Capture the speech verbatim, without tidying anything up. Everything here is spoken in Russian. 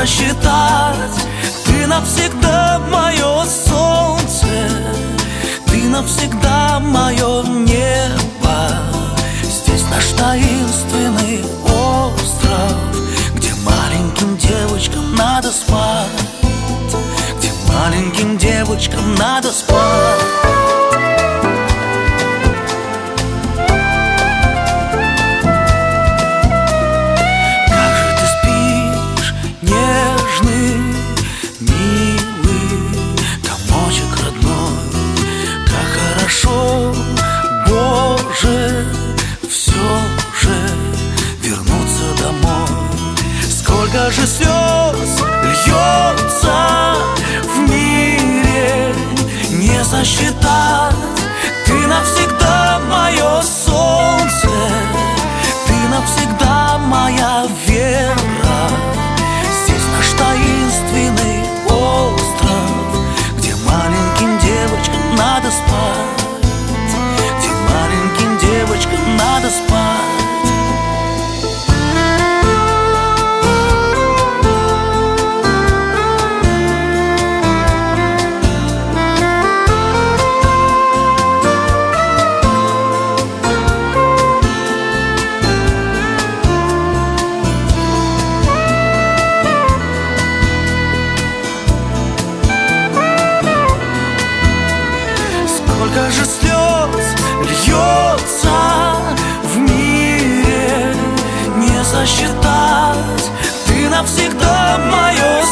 сосчитать. Ты навсегда мое солнце, ты навсегда мое небо. Здесь наш таинственный остров, где маленьким девочкам надо спать, где маленьким девочкам надо спать. Боже, все же вернуться домой. Сколько же слез льется в мире, не сосчитать. Ты навсегда мое солнце, ты навсегда моя вера. Здесь наш таинственный остров, где маленьким девочкам надо спать, девочкам надо спать. Сколько же слез льется в мире, не сосчитать. Ты навсегда мое